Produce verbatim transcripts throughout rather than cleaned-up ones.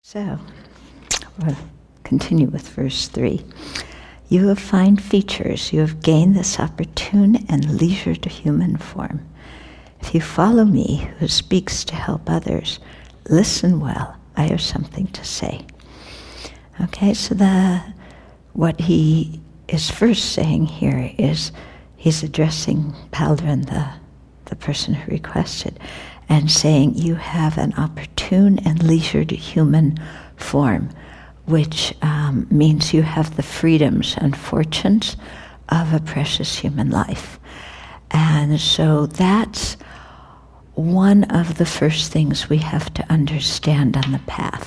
So, we'll continue with verse three. You have fine features. You have gained this opportune and leisured human form. If you follow me, who speaks to help others, listen well. I have something to say. Okay, so the what he is first saying here is he's addressing Paldron, the, the person who requested, and saying you have an opportune and leisured human form, which um, means you have the freedoms and fortunes of a precious human life. And so that's one of the first things we have to understand on the path.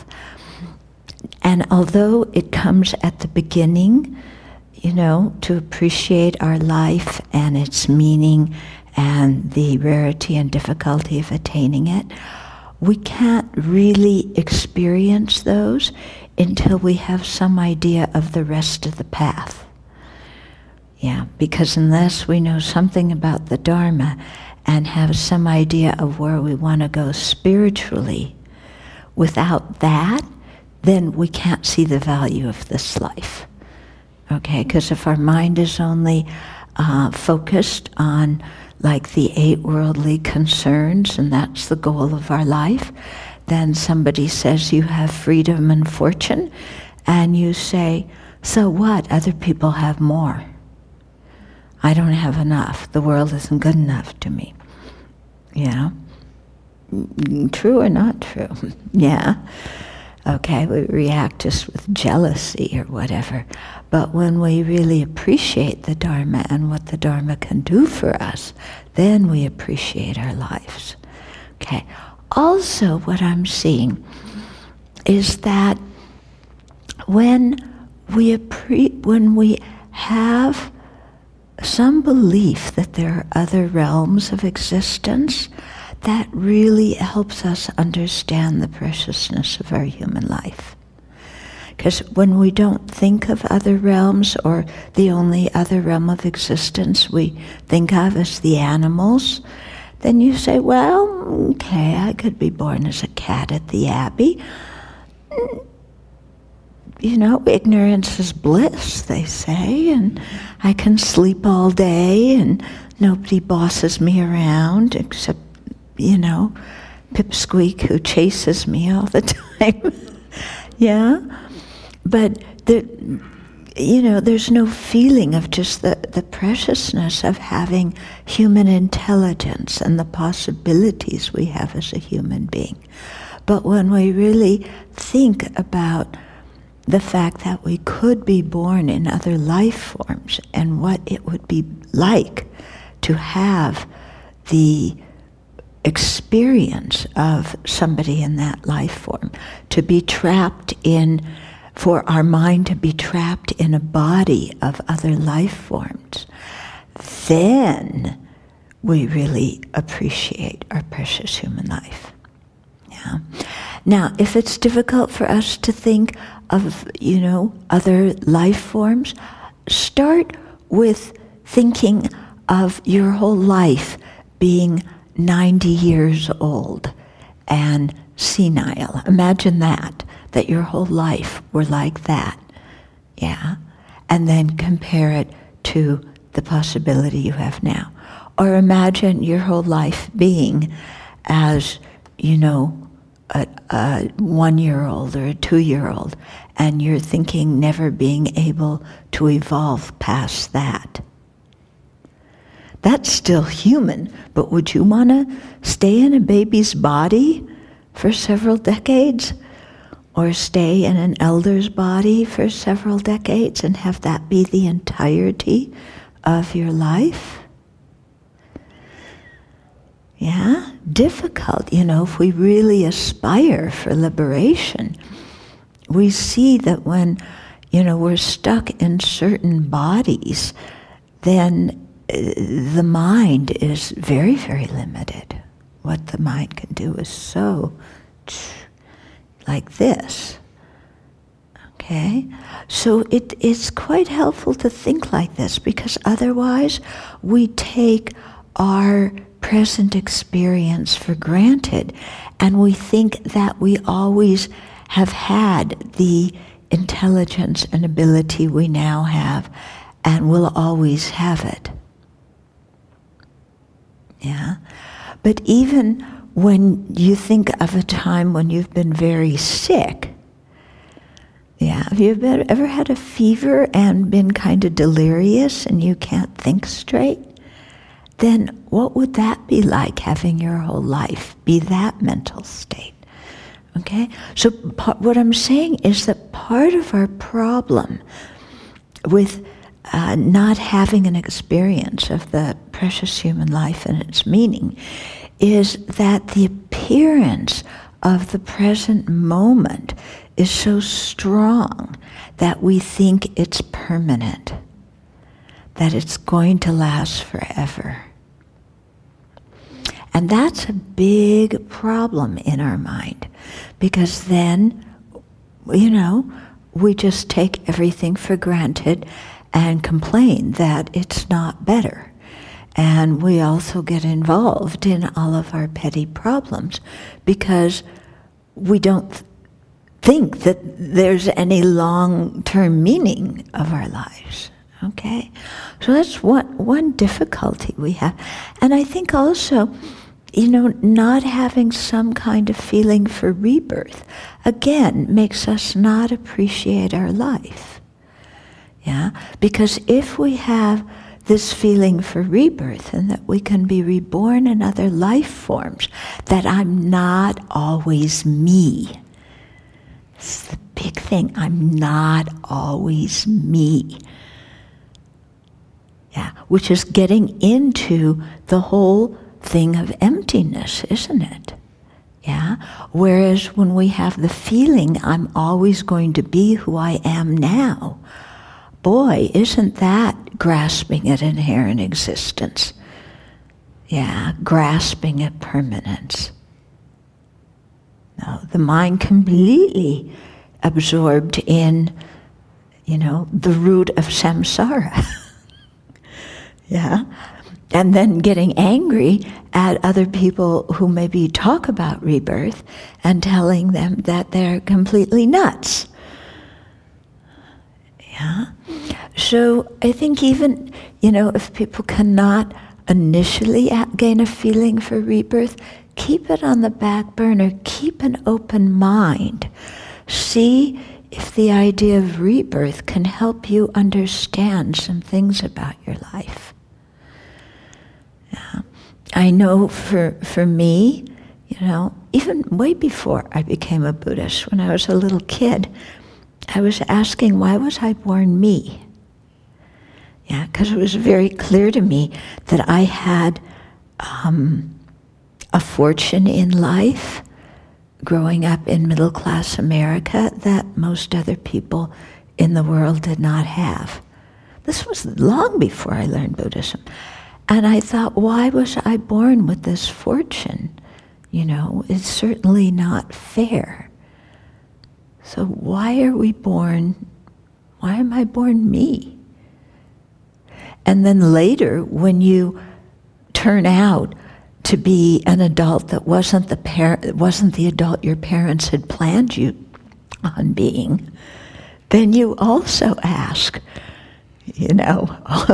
And although it comes at the beginning, you know, to appreciate our life and its meaning and the rarity and difficulty of attaining it, we can't really experience those until we have some idea of the rest of the path. Yeah, because unless we know something about the Dharma and have some idea of where we want to go spiritually, without that, then we can't see the value of this life. Okay, because if our mind is only uh, focused on like the eight worldly concerns, and that's the goal of our life, then somebody says you have freedom and fortune, and you say, so what? Other people have more. I don't have enough. The world isn't good enough to me. Yeah. True or not true? Yeah. Okay, we react just with jealousy or whatever. But when we really appreciate the Dharma and what the Dharma can do for us, then we appreciate our lives. Okay. Also, what I'm seeing is that when we appre- when we have some belief that there are other realms of existence, that really helps us understand the preciousness of our human life. Because when we don't think of other realms, or the only other realm of existence we think of as the animals, then you say, well, okay, I could be born as a cat at the Abbey. You know, ignorance is bliss, they say, and I can sleep all day and nobody bosses me around except, you know, Pipsqueak, who chases me all the time. Yeah? But, the, you know, there's no feeling of just the, the preciousness of having human intelligence and the possibilities we have as a human being. But when we really think about the fact that we could be born in other life forms and what it would be like to have the experience of somebody in that life form, to be trapped in, for our mind to be trapped in a body of other life forms, then we really appreciate our precious human life. Yeah. Now, if it's difficult for us to think of, you know, other life forms, start with thinking of your whole life being ninety years old and senile. Imagine that, that your whole life were like that. Yeah. And then compare it to the possibility you have now. Or imagine your whole life being as, you know, a, a one-year-old or a two-year-old, and you're thinking never being able to evolve past that. That's still human, but would you want to stay in a baby's body for several decades? Or stay in an elder's body for several decades and have that be the entirety of your life? Yeah, difficult. You know, if we really aspire for liberation, we see that when, you know, we're stuck in certain bodies, then the mind is very, very limited. What the mind can do is so like this. Okay? So it, it's quite helpful to think like this, because otherwise we take our present experience for granted, and we think that we always have had the intelligence and ability we now have, and will always have it. Yeah? But even when you think of a time when you've been very sick, yeah, have you ever had a fever and been kind of delirious and you can't think straight? Then what would that be like, having your whole life be that mental state? Okay? So part, what I'm saying is that part of our problem with uh, not having an experience of the precious human life and its meaning is that the appearance of the present moment is so strong that we think it's permanent, that it's going to last forever. And that's a big problem in our mind, because then, you know, we just take everything for granted and complain that it's not better. And we also get involved in all of our petty problems because we don't th- think that there's any long-term meaning of our lives. Okay? So that's one, one difficulty we have. And I think also, you know, not having some kind of feeling for rebirth, again, makes us not appreciate our life. Yeah? Because if we have this feeling for rebirth and that we can be reborn in other life forms, that I'm not always me. It's the big thing. I'm not always me. Yeah, which is getting into the whole thing of emptiness, isn't it? Yeah. Whereas when we have the feeling I'm always going to be who I am now, boy, isn't that grasping at inherent existence? Yeah, grasping at permanence. No, the mind completely absorbed in, you know, the root of samsara. Yeah, and then getting angry at other people who maybe talk about rebirth and telling them that they're completely nuts. Yeah. So I think even, you know, if people cannot initially gain a feeling for rebirth, keep it on the back burner. Keep an open mind. See if the idea of rebirth can help you understand some things about your life. Yeah. I know for for me, you know, even way before I became a Buddhist, when I was a little kid, I was asking, why was I born me? Yeah, because it was very clear to me that I had um, a fortune in life, growing up in middle-class America, that most other people in the world did not have. This was long before I learned Buddhism. And I thought, why was I born with this fortune? You know, it's certainly not fair. So why are we born, why am I born me? And then later, when you turn out to be an adult that wasn't the par- wasn't the adult your parents had planned you on being, then you also ask, you know,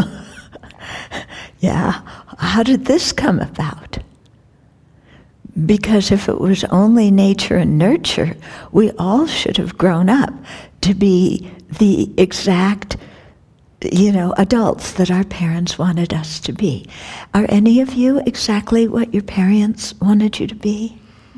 yeah, how did this come about? Because if it was only nature and nurture, we all should have grown up to be the exact, you know, adults that our parents wanted us to be. Are any of you exactly what your parents wanted you to be?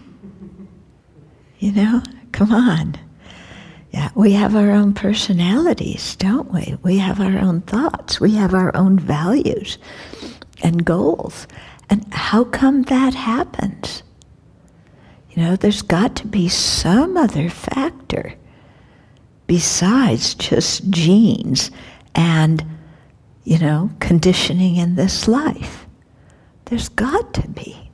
You know, come on. Yeah, we have our own personalities, don't we? We have our own thoughts. We have our own values and goals. And how come that happens? You know, there's got to be some other factor besides just genes and, you know, conditioning in this life. There's got to be.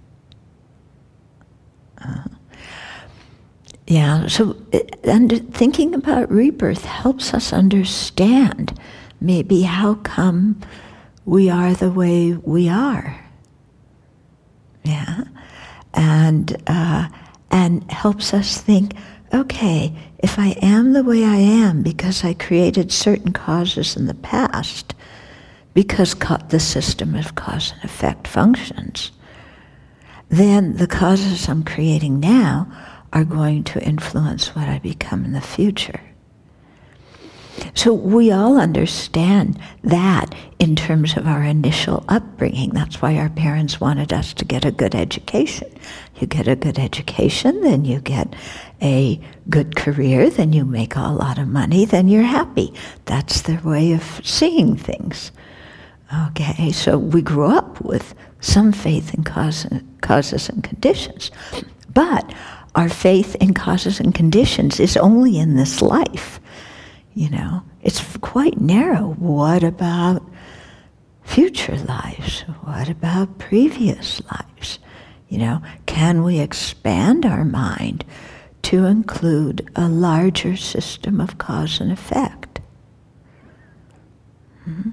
Uh, yeah, so and thinking about rebirth helps us understand maybe how come we are the way we are. Yeah, and uh, and helps us think okay, if I am the way I am because I created certain causes in the past, because ca- the system of cause and effect functions, then the causes I'm creating now are going to influence what I become in the future. So we all understand that in terms of our initial upbringing. That's why our parents wanted us to get a good education. You get a good education, then you get a good career, then you make a lot of money, then you're happy. That's their way of seeing things. Okay, so we grew up with some faith in cause, causes and conditions. But our faith in causes and conditions is only in this life. You know, it's quite narrow. What about future lives? What about previous lives? You know, can we expand our mind to include a larger system of cause and effect? Mm-hmm.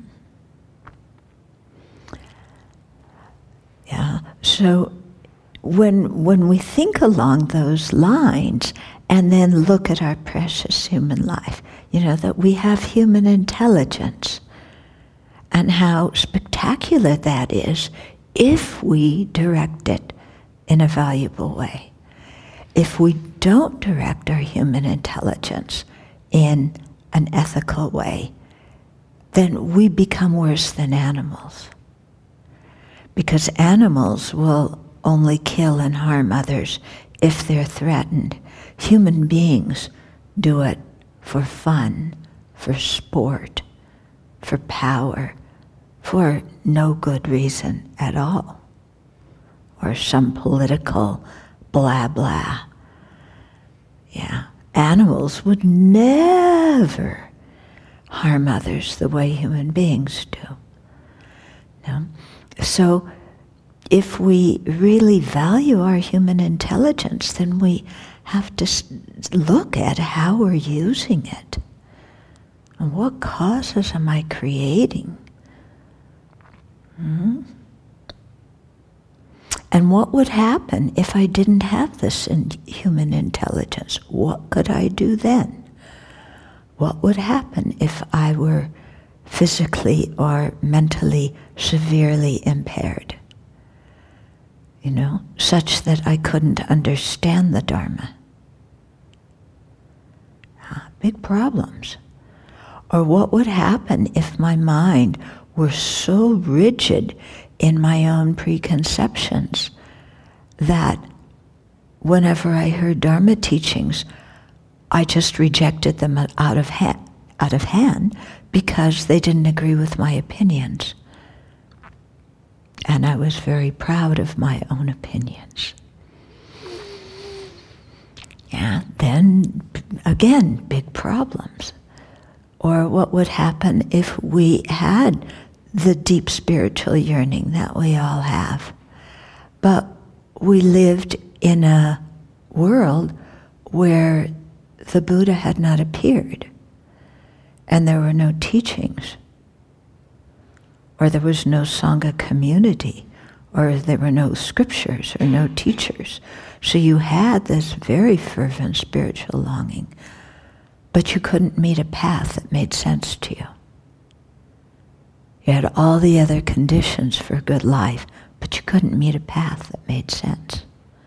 Yeah, so when when we think along those lines and then look at our precious human life, you know, that we have human intelligence and how spectacular that is if we direct it in a valuable way. If we don't direct our human intelligence in an ethical way, then we become worse than animals. Because animals will only kill and harm others if they're threatened. Human beings do it for fun, for sport, for power, for no good reason at all, or some political blah blah. Yeah, animals would never harm others the way human beings do. No? So if we really value our human intelligence, then we have to look at how we're using it. And what causes am I creating? Hmm? And what would happen if I didn't have this in human intelligence? What could I do then? What would happen if I were physically or mentally severely impaired? You know, such that I couldn't understand the Dharma. Ah, big problems. Or what would happen if my mind were so rigid in my own preconceptions that whenever I heard Dharma teachings, I just rejected them out of ha- out of hand because they didn't agree with my opinions. And I was very proud of my own opinions. Yeah, then again, big problems. Or what would happen if we had the deep spiritual yearning that we all have, but we lived in a world where the Buddha had not appeared, and there were no teachings, or there was no Sangha community, or there were no scriptures or no teachers. So you had this very fervent spiritual longing, but you couldn't meet a path that made sense to you. You had all the other conditions for a good life, but you couldn't meet a path that made sense.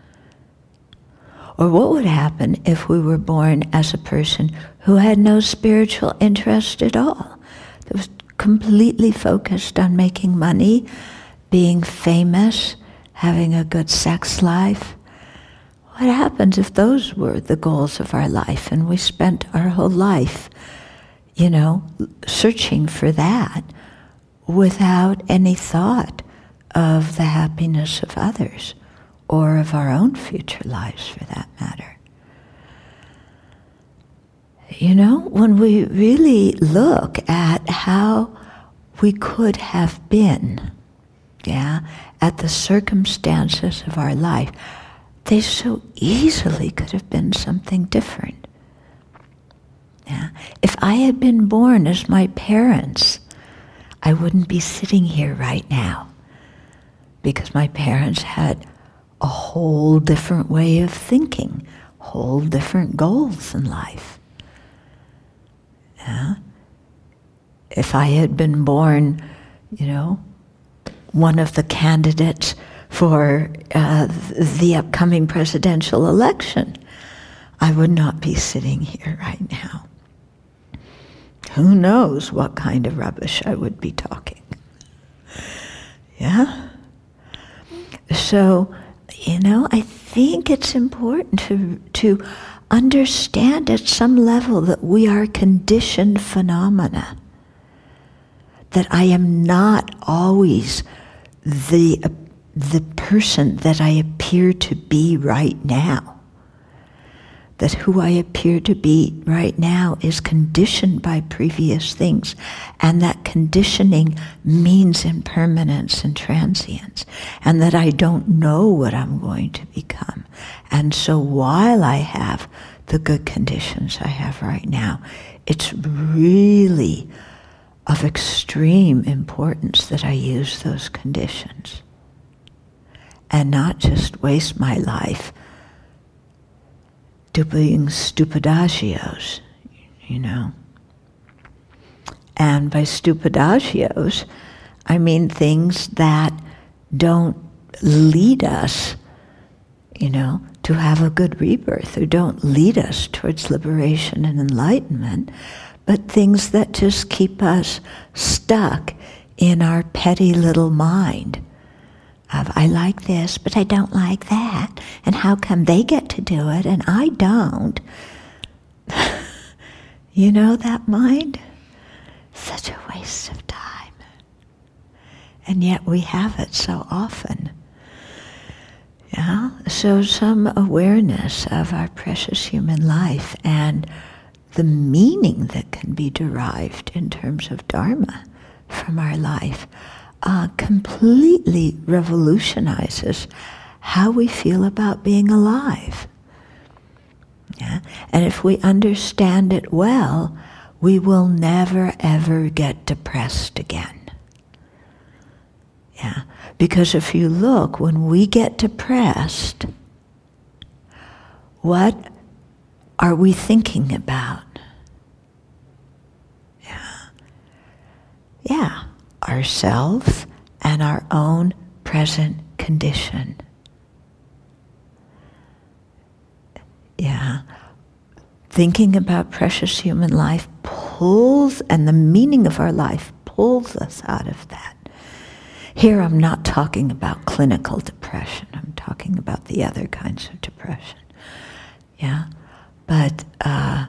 Or what would happen if we were born as a person who had no spiritual interest at all, that was completely focused on making money, being famous, having a good sex life? What happens if those were the goals of our life and we spent our whole life, you know, searching for that without any thought of the happiness of others or of our own future lives, for that matter? You know, when we really look at how we could have been, yeah, at the circumstances of our life, they so easily could have been something different. Yeah. If I had been born as my parents, I wouldn't be sitting here right now, because my parents had a whole different way of thinking, whole different goals in life. Yeah? If I had been born, you know, one of the candidates for uh, the upcoming presidential election, I would not be sitting here right now. Who knows what kind of rubbish I would be talking. Yeah? So, you know, I think it's important to, to understand at some level that we are conditioned phenomena. That I am not always the, the person that I appear to be right now. That who I appear to be right now is conditioned by previous things. And that conditioning means impermanence and transience. And that I don't know what I'm going to become. And so while I have the good conditions I have right now, it's really of extreme importance that I use those conditions. And not just waste my life doing stupidagios, you know. And by stupidagios, I mean things that don't lead us, you know, to have a good rebirth, or don't lead us towards liberation and enlightenment, but things that just keep us stuck in our petty little mind of, I like this, but I don't like that, and how come they get to do it and I don't? You know that mind? Such a waste of time. And yet we have it so often. Yeah? So some awareness of our precious human life and the meaning that can be derived in terms of Dharma from our life uh, completely revolutionizes how we feel about being alive. Yeah? And if we understand it well, we will never ever get depressed again. Yeah? Because if you look, when we get depressed, what are we thinking about? Yeah. Yeah. Ourselves and our own present condition. Yeah. Thinking about precious human life pulls, and the meaning of our life pulls us out of that. Here I'm not talking about clinical depression. I'm talking about the other kinds of depression. Yeah. But uh,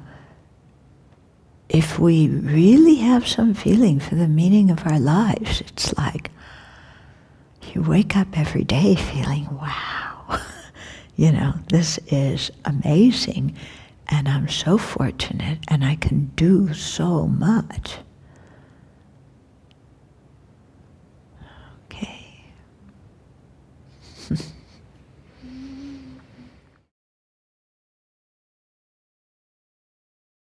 if we really have some feeling for the meaning of our lives, it's like you wake up every day feeling, wow, you know, this is amazing, and I'm so fortunate, and I can do so much.